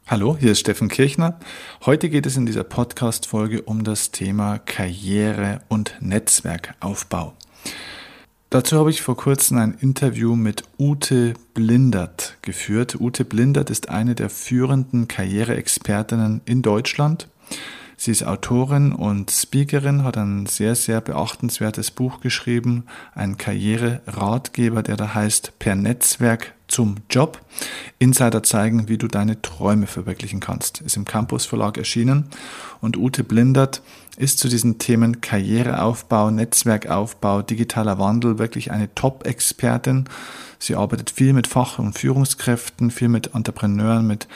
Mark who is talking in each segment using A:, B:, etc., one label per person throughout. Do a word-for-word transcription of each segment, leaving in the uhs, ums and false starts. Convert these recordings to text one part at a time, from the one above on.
A: Hallo, hier ist Steffen Kirchner. Heute geht es in dieser Podcast-Folge um das Thema Karriere und Netzwerkaufbau. Dazu habe ich vor kurzem ein Interview mit Ute Blindert geführt. Ute Blindert ist eine der führenden Karriereexpertinnen in Deutschland. Sie ist Autorin und Speakerin, hat ein sehr, sehr beachtenswertes Buch geschrieben, ein Karriereratgeber, der da heißt Per Netzwerk zum Job. Insider zeigen, wie du deine Träume verwirklichen kannst. Ist im Campus Verlag erschienen und Ute Blindert ist zu diesen Themen Karriereaufbau, Netzwerkaufbau, digitaler Wandel wirklich eine Top-Expertin. Sie arbeitet viel mit Fach- und Führungskräften, viel mit Entrepreneuren, mit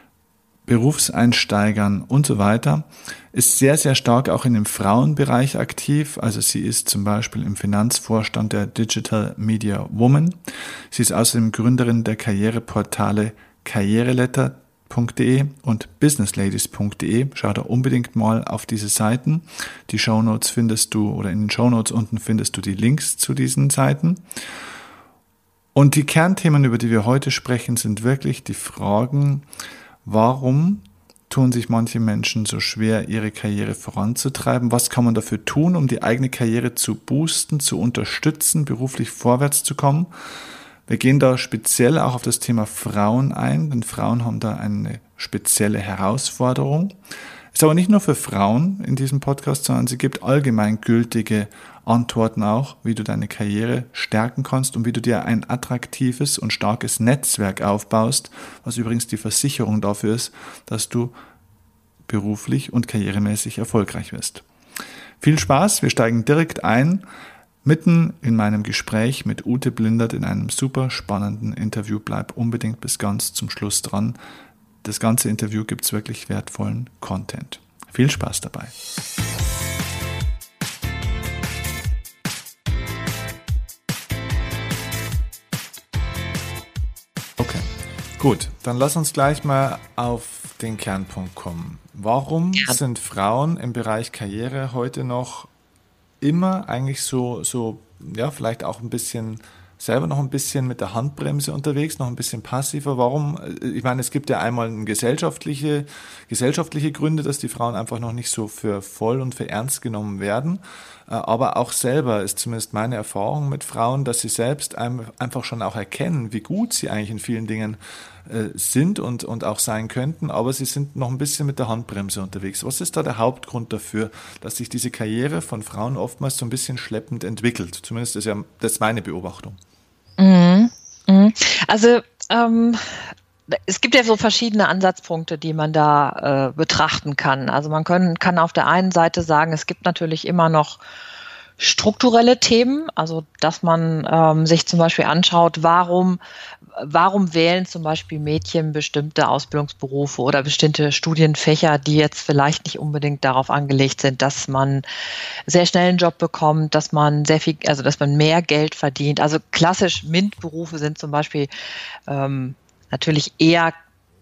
A: Berufseinsteigern und so weiter, ist sehr, sehr stark auch in dem Frauenbereich aktiv. Also sie ist zum Beispiel im Finanzvorstand der Digital Media Woman. Sie ist außerdem Gründerin der Karriereportale karriereletter punkt de und businessladies punkt de. Schau da unbedingt mal auf diese Seiten. Die Shownotes findest du, oder in den Shownotes unten findest du die Links zu diesen Seiten. Und die Kernthemen, über die wir heute sprechen, sind wirklich die Fragen: Warum tun sich manche Menschen so schwer, ihre Karriere voranzutreiben? Was kann man dafür tun, um die eigene Karriere zu boosten, zu unterstützen, beruflich vorwärts zu kommen? Wir gehen da speziell auch auf das Thema Frauen ein, denn Frauen haben da eine spezielle Herausforderung. Ist aber nicht nur für Frauen in diesem Podcast, sondern sie gibt allgemeingültige Antworten auch, wie du deine Karriere stärken kannst und wie du dir ein attraktives und starkes Netzwerk aufbaust, was übrigens die Versicherung dafür ist, dass du beruflich und karrieremäßig erfolgreich wirst. Viel Spaß, wir steigen direkt ein, mitten in meinem Gespräch mit Ute Blindert in einem super spannenden Interview. Bleib unbedingt bis ganz zum Schluss dran. Das ganze Interview gibt es wirklich wertvollen Content. Viel Spaß dabei. Okay, gut, dann lass uns gleich mal auf den Kernpunkt kommen. Warum ja. sind Frauen im Bereich Karriere heute noch immer eigentlich so, so, ja, vielleicht auch ein bisschen selber noch ein bisschen mit der Handbremse unterwegs, noch ein bisschen passiver? Warum? Ich meine, es gibt ja einmal gesellschaftliche, gesellschaftliche Gründe, dass die Frauen einfach noch nicht so für voll und für ernst genommen werden. Aber auch selber ist zumindest meine Erfahrung mit Frauen, dass sie selbst einfach schon auch erkennen, wie gut sie eigentlich in vielen Dingen sind und, und auch sein könnten, aber sie sind noch ein bisschen mit der Handbremse unterwegs. Was ist da der Hauptgrund dafür, dass sich diese Karriere von Frauen oftmals so ein bisschen schleppend entwickelt? Zumindest ist ja das meine Beobachtung.
B: Mhm. Mhm. Also ähm, es gibt ja so verschiedene Ansatzpunkte, die man da äh, betrachten kann. Also man können, kann auf der einen Seite sagen, es gibt natürlich immer noch strukturelle Themen, also dass man ähm, sich zum Beispiel anschaut, warum, warum wählen zum Beispiel Mädchen bestimmte Ausbildungsberufe oder bestimmte Studienfächer, die jetzt vielleicht nicht unbedingt darauf angelegt sind, dass man sehr schnell einen Job bekommt, dass man sehr viel, also dass man mehr Geld verdient. Also klassisch MINT-Berufe sind zum Beispiel ähm, natürlich eher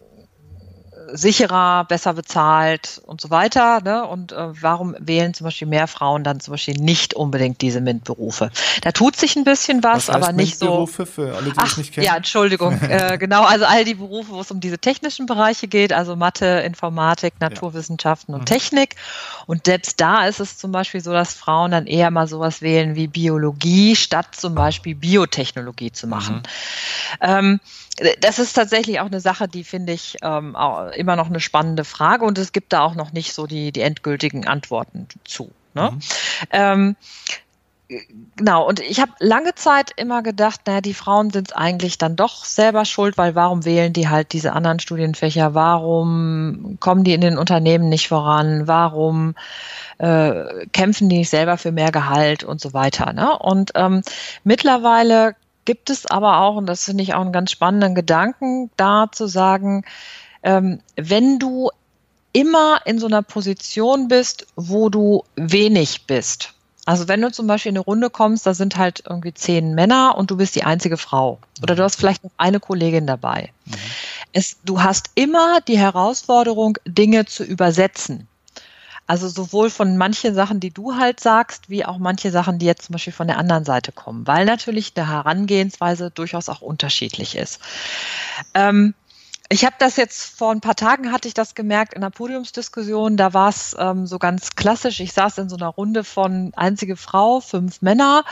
B: sicherer, besser bezahlt und so weiter. Ne? Und äh, warum wählen zum Beispiel mehr Frauen dann zum Beispiel nicht unbedingt diese MINT-Berufe? Da tut sich ein bisschen was, was heißt aber nicht so.
A: MINT-Berufe für alle, die
B: Ach,
A: es nicht kennen?
B: Ja, Entschuldigung. äh, genau, also all die Berufe, wo es um diese technischen Bereiche geht, also Mathe, Informatik, Naturwissenschaften ja. und mhm. Technik. Und selbst da ist es zum Beispiel so, dass Frauen dann eher mal sowas wählen wie Biologie, statt zum Beispiel Biotechnologie zu machen. Mhm. Ähm, Das ist tatsächlich auch eine Sache, die finde ich ähm, auch immer noch eine spannende Frage und es gibt da auch noch nicht so die, die endgültigen Antworten zu. Ne? Mhm. Ähm, genau, und ich habe lange Zeit immer gedacht, naja, die Frauen sind eigentlich dann doch selber schuld, weil warum wählen die halt diese anderen Studienfächer? Warum kommen die in den Unternehmen nicht voran? Warum äh, kämpfen die nicht selber für mehr Gehalt und so weiter? Ne? Und ähm, mittlerweile gibt es aber auch, und das finde ich auch einen ganz spannenden Gedanken, da zu sagen, ähm, wenn du immer in so einer Position bist, wo du wenig bist. Also wenn du zum Beispiel in eine Runde kommst, da sind halt irgendwie zehn Männer und du bist die einzige Frau. Oder du hast vielleicht noch eine Kollegin dabei. Mhm. Es, du hast immer die Herausforderung, Dinge zu übersetzen. Also sowohl von manchen Sachen, die du halt sagst, wie auch manche Sachen, die jetzt zum Beispiel von der anderen Seite kommen, weil natürlich eine Herangehensweise durchaus auch unterschiedlich ist. Ähm, Ich habe das jetzt vor ein paar Tagen hatte ich das gemerkt in einer Podiumsdiskussion. Da war es ähm, so ganz klassisch. Ich saß in so einer Runde von einzige Frau, fünf Männer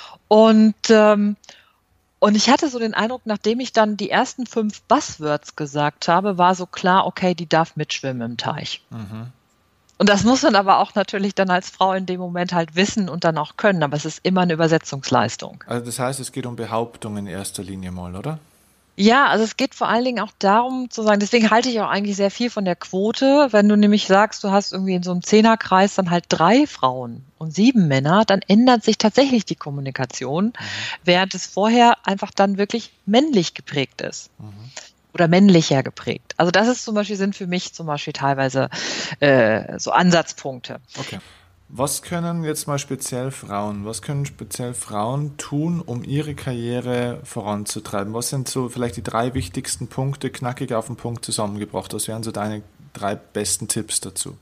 B: und ähm, und ich hatte so den Eindruck, nachdem ich dann die ersten fünf Buzzwords gesagt habe, war so klar, okay, die darf mitschwimmen im Teich.
A: Mhm.
B: Und das muss man aber auch natürlich dann als Frau in dem Moment halt wissen und dann auch können. Aber es ist immer eine Übersetzungsleistung.
A: Also das heißt, es geht um Behauptungen in erster Linie mal, oder?
B: Ja, also es geht vor allen Dingen auch darum zu sagen, deswegen halte ich auch eigentlich sehr viel von der Quote. Wenn du nämlich sagst, du hast irgendwie in so einem Zehnerkreis dann halt drei Frauen und sieben Männer, dann ändert sich tatsächlich die Kommunikation, mhm. während es vorher einfach dann wirklich männlich geprägt ist. Mhm. Oder männlicher geprägt. Also das ist zum Beispiel, sind für mich zum Beispiel teilweise äh, so Ansatzpunkte.
A: Okay. Was können jetzt mal speziell Frauen, was können speziell Frauen tun, um ihre Karriere voranzutreiben? Was sind so vielleicht die drei wichtigsten Punkte, knackig auf den Punkt zusammengebracht? Was wären so deine drei besten Tipps dazu?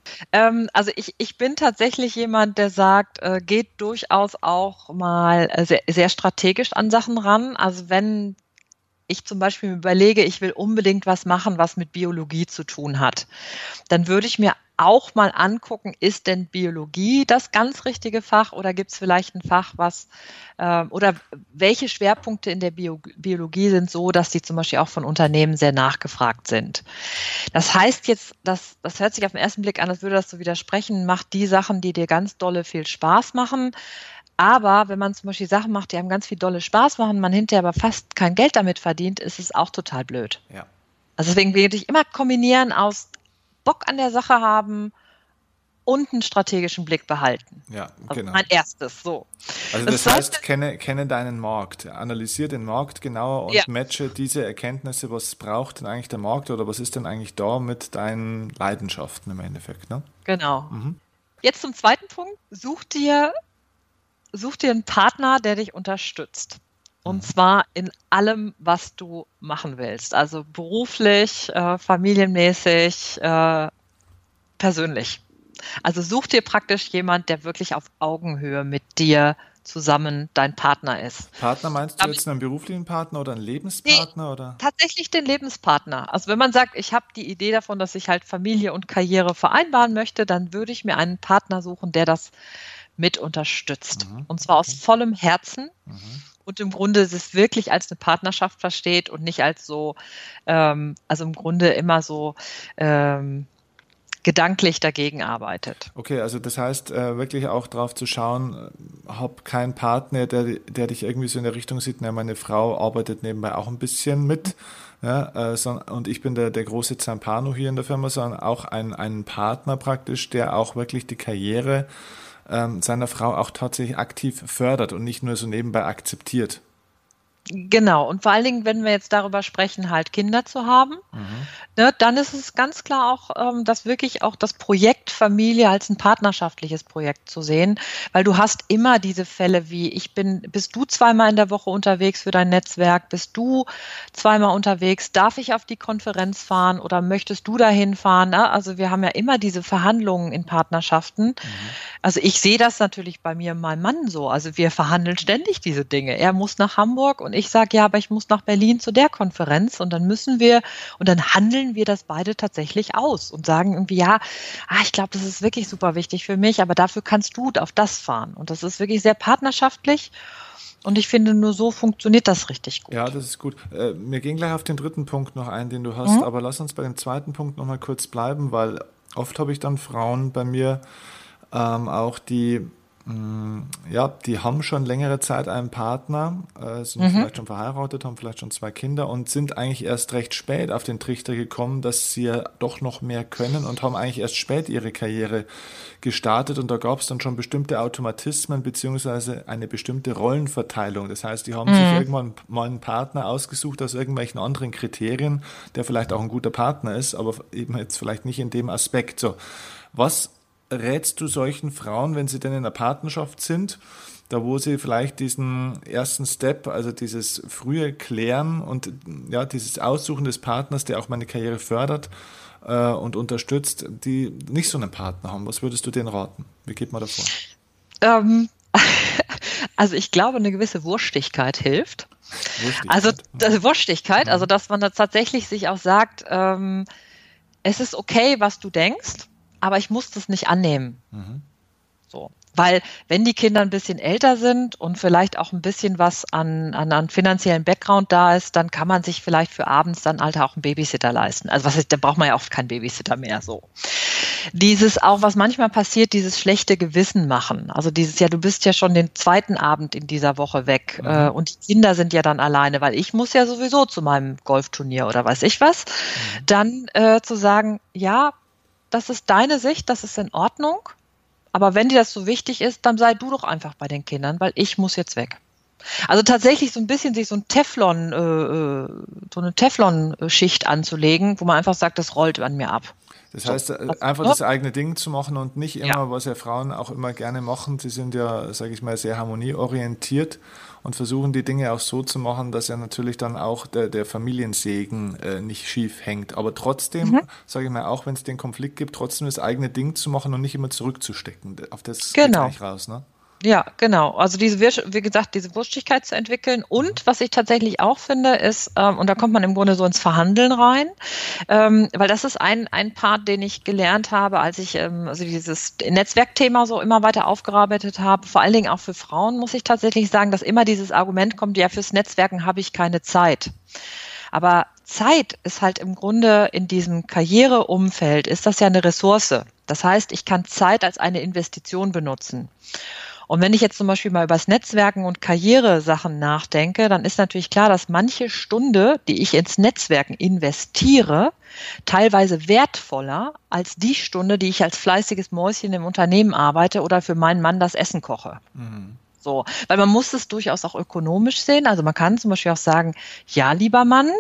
B: Ähm, also ich, ich bin tatsächlich jemand, der sagt, äh, geht durchaus auch mal äh, sehr, sehr strategisch an Sachen ran. Also wenn ich zum Beispiel überlege, ich will unbedingt was machen, was mit Biologie zu tun hat, dann würde ich mir auch mal angucken, ist denn Biologie das ganz richtige Fach oder gibt es vielleicht ein Fach, was äh, oder welche Schwerpunkte in der Bio- Biologie sind so, dass die zum Beispiel auch von Unternehmen sehr nachgefragt sind. Das heißt jetzt, das, das hört sich auf den ersten Blick an, als würde das so widersprechen, macht die Sachen, die dir ganz dolle viel Spaß machen. Aber wenn man zum Beispiel Sachen macht, die einem ganz viel dolle Spaß machen, man hinterher aber fast kein Geld damit verdient, ist es auch total blöd.
A: Ja.
B: Also deswegen würde ich immer kombinieren aus Bock an der Sache haben und einen strategischen Blick behalten.
A: Ja,
B: also
A: genau.
B: Mein erstes, so.
A: Also das, das heißt, kenne, kenne deinen Markt, analysiere den Markt genauer und ja. matche diese Erkenntnisse, was braucht denn eigentlich der Markt oder was ist denn eigentlich da mit deinen Leidenschaften im Endeffekt, ne?
B: Genau. Mhm. Jetzt zum zweiten Punkt, such dir Such dir einen Partner, der dich unterstützt. Und mhm. zwar in allem, was du machen willst. Also beruflich, äh, familienmäßig, äh, persönlich. Also such dir praktisch jemand, der wirklich auf Augenhöhe mit dir zusammen dein Partner ist.
A: Partner meinst du jetzt einen beruflichen Partner oder einen Lebenspartner? Nee, oder?
B: Tatsächlich den Lebenspartner. Also wenn man sagt, ich habe die Idee davon, dass ich halt Familie und Karriere vereinbaren möchte, dann würde ich mir einen Partner suchen, der das mit unterstützt. Mhm, und zwar okay. aus vollem Herzen mhm. und im Grunde es wirklich als eine Partnerschaft versteht und nicht als so, ähm, also im Grunde immer so ähm, gedanklich dagegen arbeitet.
A: Okay, also das heißt äh, wirklich auch drauf zu schauen, hab keinen Partner, der, der dich irgendwie so in der Richtung sieht, na, meine Frau arbeitet nebenbei auch ein bisschen mit, ja, äh, so, und ich bin der, der große Zampano hier in der Firma, sondern auch ein, ein Partner praktisch, der auch wirklich die Karriere ähm, seiner Frau auch tatsächlich aktiv fördert und nicht nur so nebenbei akzeptiert.
B: Genau, und vor allen Dingen, wenn wir jetzt darüber sprechen, halt Kinder zu haben, mhm. ne, dann ist es ganz klar auch, ähm, dass wirklich auch das Projekt Familie als ein partnerschaftliches Projekt zu sehen, weil du hast immer diese Fälle wie, ich bin, bist du zweimal in der Woche unterwegs für dein Netzwerk, bist du zweimal unterwegs, darf ich auf die Konferenz fahren oder möchtest du dahin fahren? Ne? Also wir haben ja immer diese Verhandlungen in Partnerschaften. Mhm. Also ich sehe das natürlich bei mir und meinem Mann so, also wir verhandeln ständig diese Dinge. Er muss nach Hamburg und ich sage, ja, aber ich muss nach Berlin zu der Konferenz und dann müssen wir, und dann handeln wir das beide tatsächlich aus und sagen irgendwie, ja, ah, ich glaube, das ist wirklich super wichtig für mich, aber dafür kannst du auf das fahren. Und das ist wirklich sehr partnerschaftlich und ich finde, nur so funktioniert das richtig gut.
A: Ja, das ist gut. Äh, wir gehen gleich auf den dritten Punkt noch ein, den du hast, mhm. aber lass uns bei dem zweiten Punkt noch mal kurz bleiben, weil oft habe ich dann Frauen bei mir ähm, auch, die ja, die haben schon längere Zeit einen Partner, äh, sind mhm. vielleicht schon verheiratet, haben vielleicht schon zwei Kinder und sind eigentlich erst recht spät auf den Trichter gekommen, dass sie ja doch noch mehr können und haben eigentlich erst spät ihre Karriere gestartet und da gab es dann schon bestimmte Automatismen beziehungsweise eine bestimmte Rollenverteilung. Das heißt, die haben mhm. sich irgendwann mal einen Partner ausgesucht aus irgendwelchen anderen Kriterien, der vielleicht auch ein guter Partner ist, aber eben jetzt vielleicht nicht in dem Aspekt. So, was rätst du solchen Frauen, wenn sie denn in einer Partnerschaft sind, da wo sie vielleicht diesen ersten Step, also dieses frühe Klären und ja, dieses Aussuchen des Partners, der auch meine Karriere fördert äh, und unterstützt, die nicht so einen Partner haben? Was würdest du denen raten? Wie geht man davor?
B: Ähm, also ich glaube, eine gewisse Wurstigkeit hilft.
A: Wurstigkeit.
B: Also das, Wurstigkeit, also dass man da tatsächlich sich auch sagt, ähm, es ist okay, was du denkst, aber ich muss das nicht annehmen. Mhm. So. Weil wenn die Kinder ein bisschen älter sind und vielleicht auch ein bisschen was an, an, an finanziellen Background da ist, dann kann man sich vielleicht für abends dann halt auch einen Babysitter leisten. Also was ist, da braucht man ja oft keinen Babysitter mehr. So. Dieses auch, was manchmal passiert, dieses schlechte Gewissen machen. Also dieses, ja, du bist ja schon den zweiten Abend in dieser Woche weg mhm. äh, und die Kinder sind ja dann alleine, weil ich muss ja sowieso zu meinem Golfturnier oder weiß ich was. Mhm. Dann äh, zu sagen, ja, das ist deine Sicht, das ist in Ordnung. Aber wenn dir das so wichtig ist, dann sei du doch einfach bei den Kindern, weil ich muss jetzt weg. Also tatsächlich so ein bisschen sich so ein Teflon, äh, so eine Teflon-Schicht anzulegen, wo man einfach sagt, das rollt an mir ab.
A: Das heißt, so, einfach das eigene Ding zu machen und nicht immer, ja. was ja Frauen auch immer gerne machen. Sie sind ja, sage ich mal, sehr harmonieorientiert und versuchen die Dinge auch so zu machen, dass ja natürlich dann auch der, der Familiensegen äh, nicht schief hängt. Aber trotzdem, mhm. sage ich mal, auch wenn es den Konflikt gibt, trotzdem das eigene Ding zu machen und nicht immer zurückzustecken. Auf das
B: genau.
A: geht eigentlich raus, ne?
B: Ja, genau. Also diese, wie gesagt, diese Wurstigkeit zu entwickeln. Und was ich tatsächlich auch finde, ist, ähm, und da kommt man im Grunde so ins Verhandeln rein, ähm, weil das ist ein, ein Part, den ich gelernt habe, als ich ähm, also dieses Netzwerkthema so immer weiter aufgearbeitet habe. Vor allen Dingen auch für Frauen muss ich tatsächlich sagen, dass immer dieses Argument kommt, ja, fürs Netzwerken habe ich keine Zeit. Aber Zeit ist halt im Grunde in diesem Karriereumfeld, ist das ja eine Ressource. Das heißt, ich kann Zeit als eine Investition benutzen. Und wenn ich jetzt zum Beispiel mal über das Netzwerken und Karrieresachen nachdenke, dann ist natürlich klar, dass manche Stunde, die ich ins Netzwerken investiere, teilweise wertvoller als die Stunde, die ich als fleißiges Mäuschen im Unternehmen arbeite oder für meinen Mann das Essen koche. Mhm. So, weil man muss es durchaus auch ökonomisch sehen. Also man kann zum Beispiel auch sagen, ja, lieber Mann,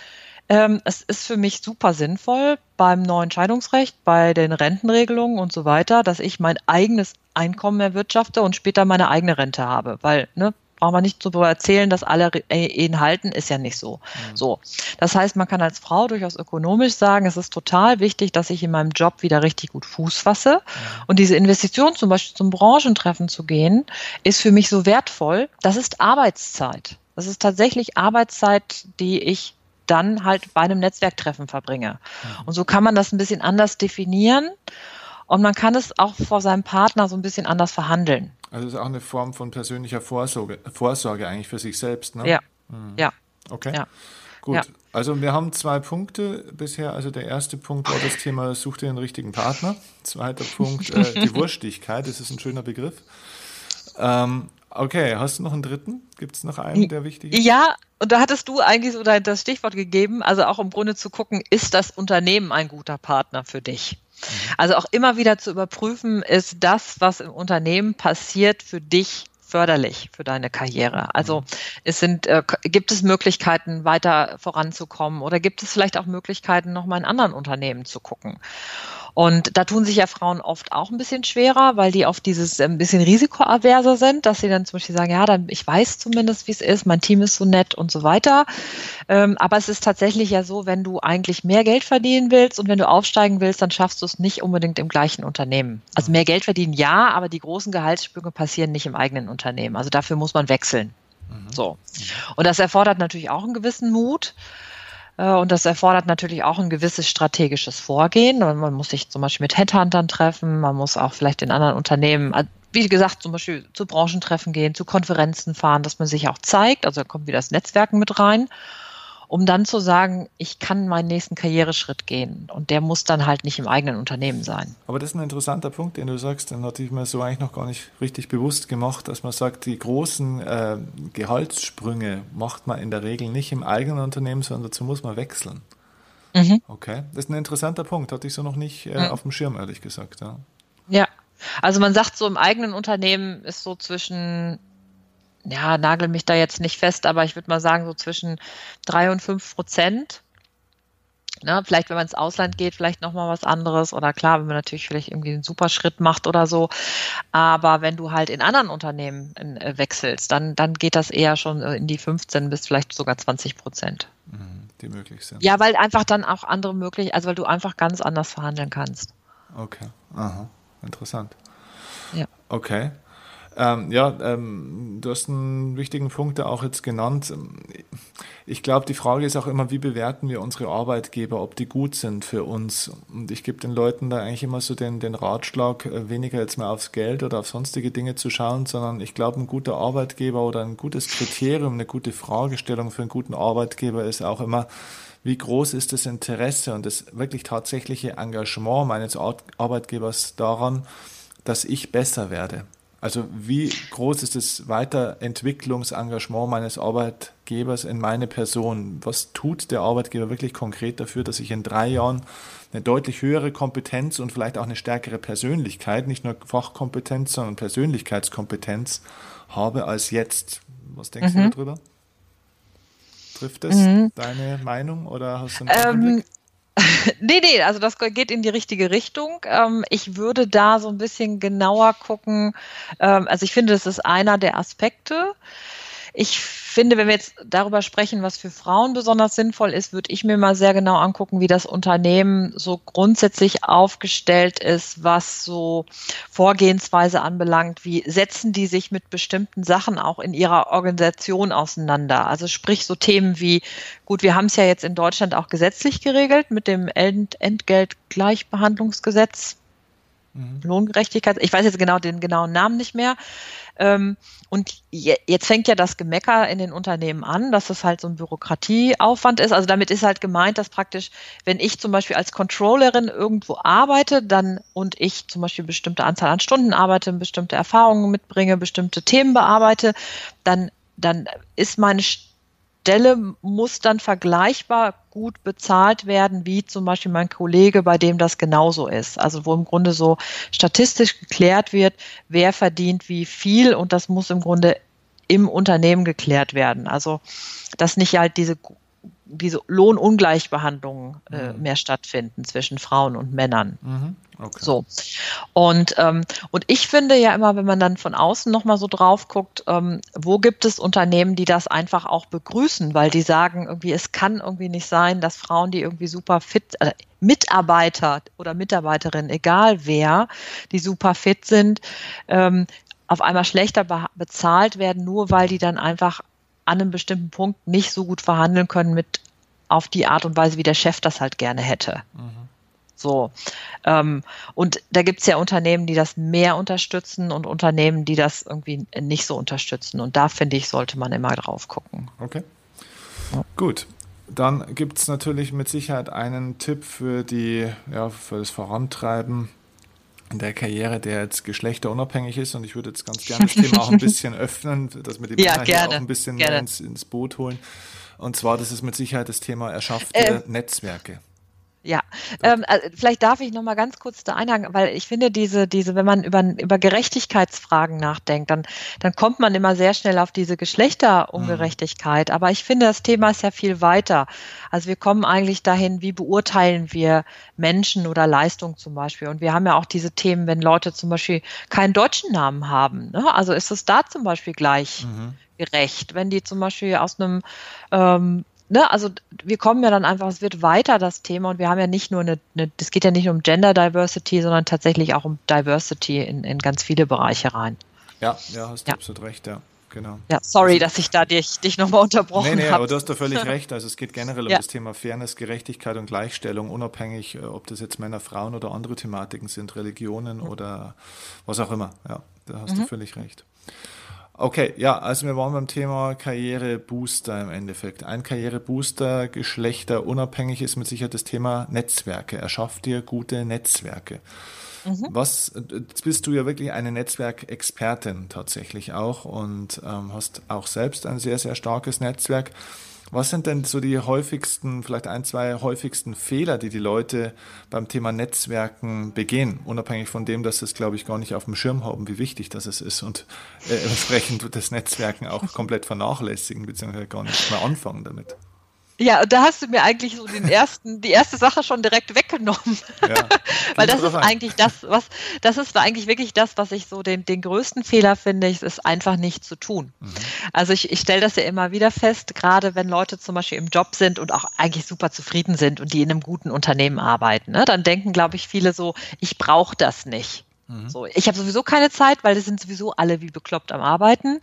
B: ähm, es ist für mich super sinnvoll beim neuen Scheidungsrecht, bei den Rentenregelungen und so weiter, dass ich mein eigenes Einkommen erwirtschafte und später meine eigene Rente habe. Weil, ne, braucht man nicht darüber erzählen, dass alle Ehen halten, ist ja nicht so. Mhm. So. Das heißt, man kann als Frau durchaus ökonomisch sagen, es ist total wichtig, dass ich in meinem Job wieder richtig gut Fuß fasse. Mhm. Und diese Investition, zum Beispiel zum Branchentreffen zu gehen, ist für mich so wertvoll. Das ist Arbeitszeit. Das ist tatsächlich Arbeitszeit, die ich dann halt bei einem Netzwerktreffen verbringe. Mhm. Und so kann man das ein bisschen anders definieren und man kann es auch vor seinem Partner so ein bisschen anders verhandeln.
A: Also es ist auch eine Form von persönlicher Vorsorge, Vorsorge eigentlich für sich selbst, ne?
B: Ja,
A: mhm.
B: ja.
A: Okay,
B: ja.
A: gut.
B: Ja.
A: Also wir haben zwei Punkte bisher. Also der erste Punkt war das Thema, such dir den richtigen Partner. Zweiter Punkt, äh, die Wurstigkeit, das ist ein schöner Begriff. Ähm, Okay, hast du noch einen dritten? Gibt es noch einen, der wichtig ist?
B: Ja, und da hattest du eigentlich so das Stichwort gegeben, also auch im Grunde zu gucken, ist das Unternehmen ein guter Partner für dich? Mhm. Also auch immer wieder zu überprüfen, ist das, was im Unternehmen passiert, für dich förderlich für deine Karriere? Also es sind, äh, gibt es Möglichkeiten, weiter voranzukommen oder gibt es vielleicht auch Möglichkeiten, nochmal in anderen Unternehmen zu gucken? Und da tun sich ja Frauen oft auch ein bisschen schwerer, weil die auf dieses ein bisschen risikoaverser sind, dass sie dann zum Beispiel sagen, ja, dann ich weiß zumindest, wie es ist, mein Team ist so nett und so weiter. Ähm, aber es ist tatsächlich ja so, wenn du eigentlich mehr Geld verdienen willst und wenn du aufsteigen willst, dann schaffst du es nicht unbedingt im gleichen Unternehmen. Also mehr Geld verdienen ja, aber die großen Gehaltssprünge passieren nicht im eigenen Unternehmen. Also dafür muss man wechseln. Mhm. So. Und das erfordert natürlich auch einen gewissen Mut. Und das erfordert natürlich auch ein gewisses strategisches Vorgehen. Man muss sich zum Beispiel mit Headhuntern treffen, man muss auch vielleicht in anderen Unternehmen, wie gesagt, zum Beispiel zu Branchentreffen gehen, zu Konferenzen fahren, dass man sich auch zeigt, also da kommt wieder das Netzwerken mit rein, um dann zu sagen, ich kann meinen nächsten Karriereschritt gehen und der muss dann halt nicht im eigenen Unternehmen sein.
A: Aber das ist ein interessanter Punkt, den du sagst, den hatte ich mir so eigentlich noch gar nicht richtig bewusst gemacht, dass man sagt, die großen äh, Gehaltssprünge macht man in der Regel nicht im eigenen Unternehmen, sondern dazu muss man wechseln. Mhm. Okay, das ist ein interessanter Punkt, hatte ich so noch nicht äh, mhm. auf dem Schirm, ehrlich gesagt. Ja.
B: ja, also man sagt so, im eigenen Unternehmen ist so zwischen... ja, nagel mich da jetzt nicht fest, aber ich würde mal sagen, so zwischen drei und fünf Prozent. Ne, vielleicht, wenn man ins Ausland geht, vielleicht nochmal was anderes. Oder klar, wenn man natürlich vielleicht irgendwie einen super Schritt macht oder so. Aber wenn du halt in anderen Unternehmen äh, wechselst, dann, dann geht das eher schon in die fünfzehn bis vielleicht sogar zwanzig Prozent.
A: Die möglich sind.
B: Ja, weil einfach dann auch andere möglich, also weil du einfach ganz anders verhandeln kannst.
A: Okay, aha, interessant.
B: Ja.
A: Okay. Ähm, ja, ähm, du hast einen wichtigen Punkt da auch jetzt genannt. Ich glaube, die Frage ist auch immer, wie bewerten wir unsere Arbeitgeber, ob die gut sind für uns. Und ich gebe den Leuten da eigentlich immer so den, den Ratschlag, weniger jetzt mal aufs Geld oder auf sonstige Dinge zu schauen, sondern ich glaube, ein guter Arbeitgeber oder ein gutes Kriterium, eine gute Fragestellung für einen guten Arbeitgeber ist auch immer, wie groß ist das Interesse und das wirklich tatsächliche Engagement meines Arbeitgebers daran, dass ich besser werde. Also wie groß ist das Weiterentwicklungsengagement meines Arbeitgebers in meine Person? Was tut der Arbeitgeber wirklich konkret dafür, dass ich in drei Jahren eine deutlich höhere Kompetenz und vielleicht auch eine stärkere Persönlichkeit, nicht nur Fachkompetenz, sondern Persönlichkeitskompetenz habe als jetzt? Was denkst
B: Mhm.
A: du darüber? Trifft das
B: Mhm.
A: deine Meinung oder hast du einen anderen
B: Ähm,
A: Blick?
B: nee, nee, also das geht in die richtige Richtung. Ähm, ich würde da so ein bisschen genauer gucken. Ähm, also ich finde, das ist einer der Aspekte. Ich finde, wenn wir jetzt darüber sprechen, was für Frauen besonders sinnvoll ist, würde ich mir mal sehr genau angucken, wie das Unternehmen so grundsätzlich aufgestellt ist, was so Vorgehensweise anbelangt. Wie setzen die sich mit bestimmten Sachen auch in ihrer Organisation auseinander? Also sprich so Themen wie, gut, wir haben es ja jetzt in Deutschland auch gesetzlich geregelt mit dem Ent- Entgeltgleichbehandlungsgesetz.
A: Mhm.
B: Lohngerechtigkeit, ich weiß jetzt genau den genauen Namen nicht mehr. Ähm, und je, jetzt fängt ja das Gemecker in den Unternehmen an, dass das halt so ein Bürokratieaufwand ist. Also damit ist halt gemeint, dass praktisch, wenn ich zum Beispiel als Controllerin irgendwo arbeite, dann und ich zum Beispiel bestimmte Anzahl an Stunden arbeite, bestimmte Erfahrungen mitbringe, bestimmte Themen bearbeite, dann, dann ist meine Stelle muss dann vergleichbar gut bezahlt werden, wie zum Beispiel mein Kollege, bei dem das genauso ist. Also wo im Grunde so statistisch geklärt wird, wer verdient wie viel und das muss im Grunde im Unternehmen geklärt werden. Also dass nicht halt diese diese Lohnungleichbehandlungen äh,
A: Mhm.
B: mehr stattfinden zwischen Frauen und Männern.
A: Mhm. Okay.
B: So. Und, ähm, und ich finde ja immer, wenn man dann von außen nochmal so drauf guckt, ähm, wo gibt es Unternehmen, die das einfach auch begrüßen, weil die sagen, irgendwie, es kann irgendwie nicht sein, dass Frauen, die irgendwie super fit, äh, Mitarbeiter oder Mitarbeiterinnen, egal wer, die super fit sind, ähm, auf einmal schlechter be- bezahlt werden, nur weil die dann einfach an einem bestimmten Punkt nicht so gut verhandeln können mit auf die Art und Weise, wie der Chef das halt gerne hätte.
A: Mhm.
B: So. Ähm, und da gibt es ja Unternehmen, die das mehr unterstützen und Unternehmen, die das irgendwie nicht so unterstützen. Und da finde ich, sollte man immer drauf gucken.
A: Okay.
B: Ja.
A: Gut. Dann gibt es natürlich mit Sicherheit einen Tipp für die, ja, für das Vorantreiben der Karriere, der jetzt geschlechterunabhängig ist. Und ich würde jetzt ganz gerne das Thema auch ein bisschen öffnen, dass wir die
B: Ja,
A: Männer hier
B: gerne,
A: auch ein bisschen
B: gerne.
A: ins, ins Boot holen. Und zwar, das ist mit Sicherheit das Thema erschaffte
B: Ähm,
A: Netzwerke.
B: Ja, ähm, also vielleicht darf ich noch mal ganz kurz da einhaken, weil ich finde diese, diese, wenn man über, über Gerechtigkeitsfragen nachdenkt, dann, dann kommt man immer sehr schnell auf diese Geschlechterungerechtigkeit.
A: Mhm.
B: Aber ich finde, das Thema ist ja viel weiter. Also wir kommen eigentlich dahin, wie beurteilen wir Menschen oder Leistung zum Beispiel. Und wir haben ja auch diese Themen, wenn Leute zum Beispiel keinen deutschen Namen haben. Ne? Also ist es da zum Beispiel gleich
A: Mhm.
B: gerecht, wenn die zum Beispiel aus einem ähm, Ne, also wir kommen ja dann einfach, es wird weiter das Thema und wir haben ja nicht nur eine, eine das geht ja nicht nur um Gender Diversity, sondern tatsächlich auch um Diversity in, in ganz viele Bereiche rein.
A: Ja, ja, hast du
B: Ja,
A: absolut recht, ja, genau.
B: ja, sorry,
A: Also,
B: dass ich da dich, dich nochmal
A: nee,
B: unterbrochen
A: nee,
B: habe.
A: aber du hast da völlig recht. Also es geht generell um
B: Ja,
A: das Thema Fairness, Gerechtigkeit und Gleichstellung, unabhängig, äh, ob das jetzt Männer, Frauen oder andere Thematiken sind, Religionen oder was auch immer. Ja, da hast du
B: mhm.
A: völlig recht. Okay, ja, also wir waren beim Thema Karrierebooster im Endeffekt. Ein Karrierebooster, geschlechterunabhängig ist mit Sicherheit das Thema Netzwerke. Erschaff dir gute Netzwerke.
B: Mhm.
A: Was, jetzt bist du ja wirklich eine Netzwerkexpertin tatsächlich auch und ähm, hast auch selbst ein sehr, sehr starkes Netzwerk. Was sind denn so die häufigsten, vielleicht ein, zwei häufigsten Fehler, die die Leute beim Thema Netzwerken begehen, unabhängig von dem, dass sie es, glaube ich, gar nicht auf dem Schirm haben, wie wichtig das ist und äh, entsprechend das Netzwerken auch komplett vernachlässigen, beziehungsweise gar nicht mehr anfangen damit?
B: Ja, und da hast du mir eigentlich so den ersten, die erste Sache schon direkt weggenommen.
A: Ja,
B: Weil
A: gehen wir
B: das
A: drauf
B: ist
A: ein.
B: eigentlich das, was, das ist eigentlich wirklich das, was ich so den, den größten Fehler finde, es ist einfach nicht zu tun.
A: Mhm.
B: Also ich, ich stelle das ja immer wieder fest, gerade wenn Leute zum Beispiel im Job sind und auch eigentlich super zufrieden sind und die in einem guten Unternehmen arbeiten, ne, dann denken, glaube ich, viele so, ich brauche das nicht. Mhm. So, ich habe sowieso keine Zeit, weil das sind sowieso alle wie bekloppt am Arbeiten.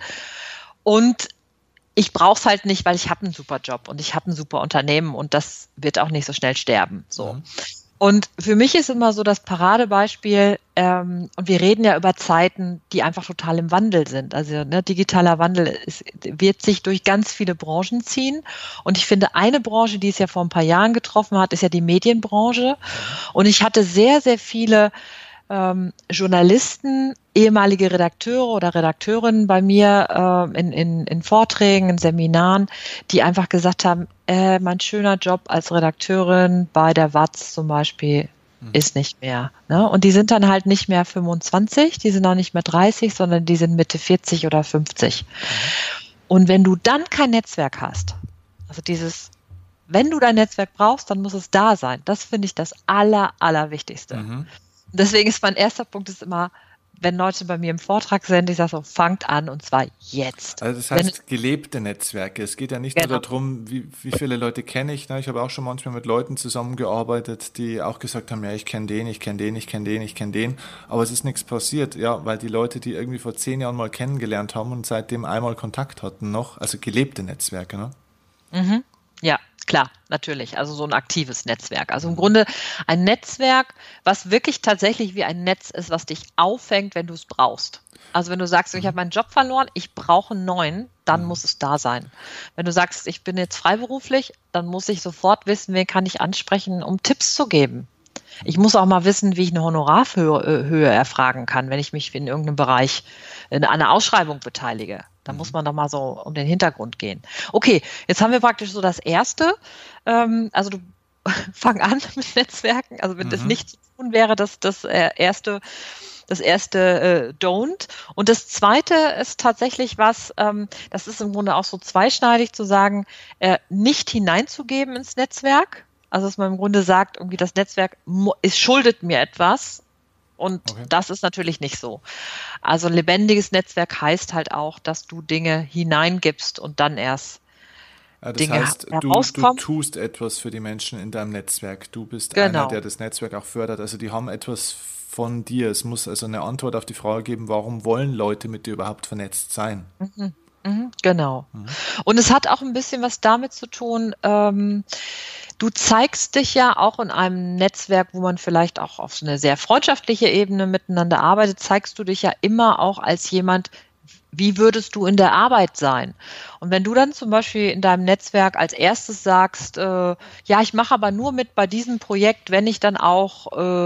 B: Und ich brauche es halt nicht, weil ich habe einen super Job und ich habe ein super Unternehmen und das wird auch nicht so schnell sterben. So. Mhm. Und für mich ist immer so das Paradebeispiel, ähm, und wir reden ja über Zeiten, die einfach total im Wandel sind. Also ne, digitaler Wandel ist, wird sich durch ganz viele Branchen ziehen. Und ich finde, eine Branche, die es ja vor ein paar Jahren getroffen hat, ist ja die Medienbranche. Und ich hatte sehr, sehr viele ähm, Journalisten, ehemalige Redakteure oder Redakteurinnen bei mir äh, in, in, in Vorträgen, in Seminaren, die einfach gesagt haben, äh, mein schöner Job als Redakteurin bei der W A Z zum Beispiel mhm. ist nicht mehr. Ne? Und die sind dann halt nicht mehr fünfundzwanzig, die sind auch nicht mehr dreißig, sondern die sind Mitte vierzig oder fünfzig. Mhm. Und wenn du dann kein Netzwerk hast, also dieses, wenn du dein Netzwerk brauchst, dann muss es da sein. Das finde ich das Aller, Allerwichtigste. Mhm. Deswegen ist mein erster Punkt ist immer, wenn Leute bei mir im Vortrag sind, ich sage so, fangt an und zwar jetzt.
A: Also das heißt wenn, gelebte Netzwerke. Es geht ja nicht genau. nur darum, wie, wie viele Leute kenne ich. Ne? Ich habe auch schon manchmal mit Leuten zusammengearbeitet, die auch gesagt haben, ja, ich kenne den, ich kenne den, ich kenne den, ich kenne den. Aber es ist nichts passiert, ja, weil die Leute, die irgendwie vor zehn Jahren mal kennengelernt haben und seitdem einmal Kontakt hatten noch, also gelebte Netzwerke, ne?
B: Mhm. Ja, klar, natürlich. Also so ein aktives Netzwerk. Also im Grunde ein Netzwerk, was wirklich tatsächlich wie ein Netz ist, was dich auffängt, wenn du es brauchst. Also wenn du sagst, ich habe meinen Job verloren, ich brauche einen neuen, dann muss es da sein. Wenn du sagst, ich bin jetzt freiberuflich, dann muss ich sofort wissen, wen kann ich ansprechen, um Tipps zu geben. Ich muss auch mal wissen, wie ich eine Honorarhöhe Höhe erfragen kann, wenn ich mich in irgendeinem Bereich in einer Ausschreibung beteilige. Da muss man doch mal so um den Hintergrund gehen. Okay, jetzt haben wir praktisch so das Erste. Ähm, also du fang an mit Netzwerken. Also wenn mhm. das nicht zu tun wäre, das, das äh, erste, das erste äh, Don't. Und das Zweite ist tatsächlich was, ähm, das ist im Grunde auch so zweischneidig zu sagen, äh, nicht hineinzugeben ins Netzwerk. Also dass man im Grunde sagt, irgendwie das Netzwerk es schuldet mir etwas. Und okay. das ist natürlich nicht so. Also ein lebendiges Netzwerk heißt halt auch, dass du Dinge hineingibst und dann erst
A: ja, das
B: Dinge
A: heißt, du, du tust etwas für die Menschen in deinem Netzwerk. Du bist genau. einer, der das Netzwerk auch fördert. Also die haben etwas von dir. Es muss also eine Antwort auf die Frage geben, warum wollen Leute mit dir überhaupt vernetzt sein?
B: Mhm. Mhm, genau. Mhm. Und es hat auch ein bisschen was damit zu tun, ähm, du zeigst dich ja auch in einem Netzwerk, wo man vielleicht auch auf so eine sehr freundschaftliche Ebene miteinander arbeitet, zeigst du dich ja immer auch als jemand, wie würdest du in der Arbeit sein? Und wenn du dann zum Beispiel in deinem Netzwerk als erstes sagst, äh, ja, ich mache aber nur mit bei diesem Projekt, wenn ich dann auch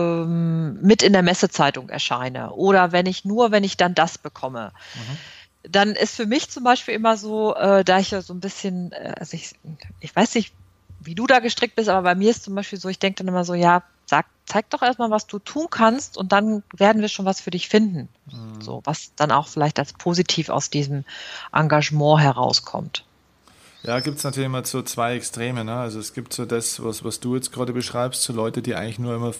B: ähm, mit in der Messezeitung erscheine oder wenn ich nur, wenn ich dann das bekomme. Mhm. Dann ist für mich zum Beispiel immer so, äh, da ich ja so ein bisschen, äh, also ich, ich weiß nicht, wie du da gestrickt bist, aber bei mir ist zum Beispiel so, ich denke dann immer so, ja, sag, zeig doch erstmal, was du tun kannst und dann werden wir schon was für dich finden. Mhm. So, was dann auch vielleicht als positiv aus diesem Engagement herauskommt.
A: Ja, gibt es natürlich immer so zwei Extreme. Ne? Also es gibt so das, was, was du jetzt gerade beschreibst, so Leute, die eigentlich nur immer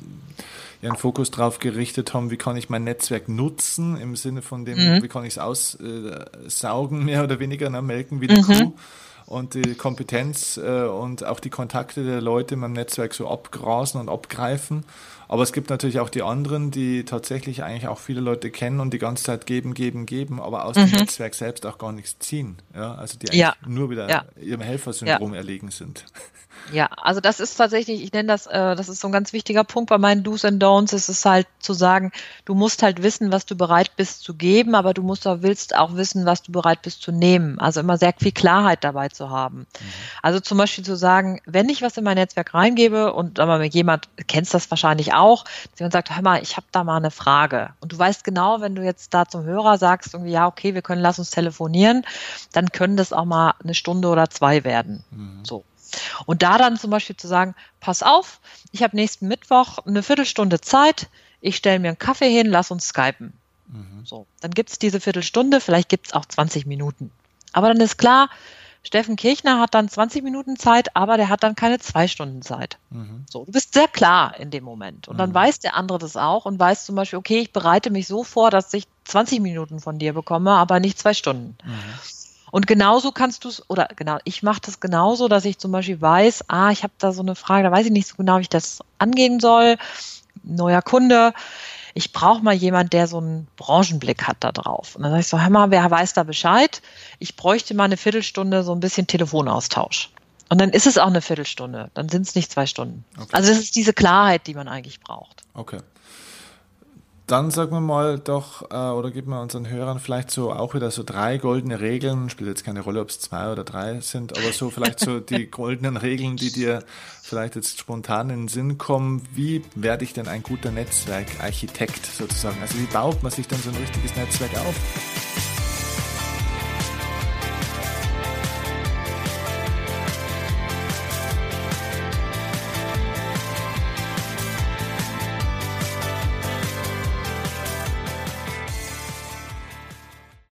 A: ihren Fokus drauf gerichtet haben, wie kann ich mein Netzwerk nutzen, im Sinne von dem, mhm. wie kann ich es aussaugen, äh, mehr oder weniger, ne? Melken wie die mhm. Kuh. Und die Kompetenz äh, und auch die Kontakte der Leute in meinem Netzwerk so abgrasen und abgreifen. Aber es gibt natürlich auch die anderen, die tatsächlich eigentlich auch viele Leute kennen und die ganze Zeit geben, geben, geben, aber aus mhm. dem Netzwerk selbst auch gar nichts ziehen. Ja, also die eigentlich
B: ja.
A: nur wieder
B: ja.
A: ihrem Helfersyndrom
B: ja.
A: erlegen sind.
B: Ja, also das ist tatsächlich, ich nenne das, äh, das ist so ein ganz wichtiger Punkt bei meinen Do's and Don'ts, es ist halt zu sagen, du musst halt wissen, was du bereit bist zu geben, aber du musst auch, willst auch wissen, was du bereit bist zu nehmen. Also immer sehr viel Klarheit dabei zu haben. Mhm. Also zum Beispiel zu sagen, wenn ich was in mein Netzwerk reingebe und aber jemand, kennst das wahrscheinlich auch, jemand sagt, hör mal, ich habe da mal eine Frage. Und du weißt genau, wenn du jetzt da zum Hörer sagst, irgendwie, ja, okay, wir können, lass uns telefonieren, dann können das auch mal eine Stunde oder zwei werden. Mhm. So. Und da dann zum Beispiel zu sagen, pass auf, ich habe nächsten Mittwoch eine Viertelstunde Zeit, ich stelle mir einen Kaffee hin, lass uns skypen. Mhm. So, dann gibt es diese Viertelstunde, vielleicht gibt es auch zwanzig Minuten. Aber dann ist klar, Steffen Kirchner hat dann zwanzig Minuten Zeit, aber der hat dann keine zwei Stunden Zeit. Mhm. So, du bist sehr klar in dem Moment. Und mhm. dann weiß der andere das auch und weiß zum Beispiel, okay, ich bereite mich so vor, dass ich zwanzig Minuten von dir bekomme, aber nicht zwei Stunden. Mhm. Und genauso kannst du es, oder genau, ich mache das genauso, dass ich zum Beispiel weiß, ah, ich habe da so eine Frage, da weiß ich nicht so genau, wie ich das angehen soll. Neuer Kunde. ich brauche mal jemand, der so einen Branchenblick hat da drauf. Und dann sage ich so, hör mal, wer weiß da Bescheid? Ich bräuchte mal eine Viertelstunde so ein bisschen Telefonaustausch. Und dann ist es auch eine Viertelstunde, dann sind es nicht zwei Stunden. Okay. Also das ist diese Klarheit, die man eigentlich braucht.
A: Okay. Dann sagen wir mal doch, äh, oder geben wir unseren Hörern vielleicht so auch wieder so drei goldene Regeln, spielt jetzt keine Rolle, ob es zwei oder drei sind, aber so vielleicht so die goldenen Regeln, die dir vielleicht jetzt spontan in den Sinn kommen. Wie werde ich denn ein guter Netzwerkarchitekt sozusagen? Also wie baut man sich denn so ein richtiges Netzwerk auf?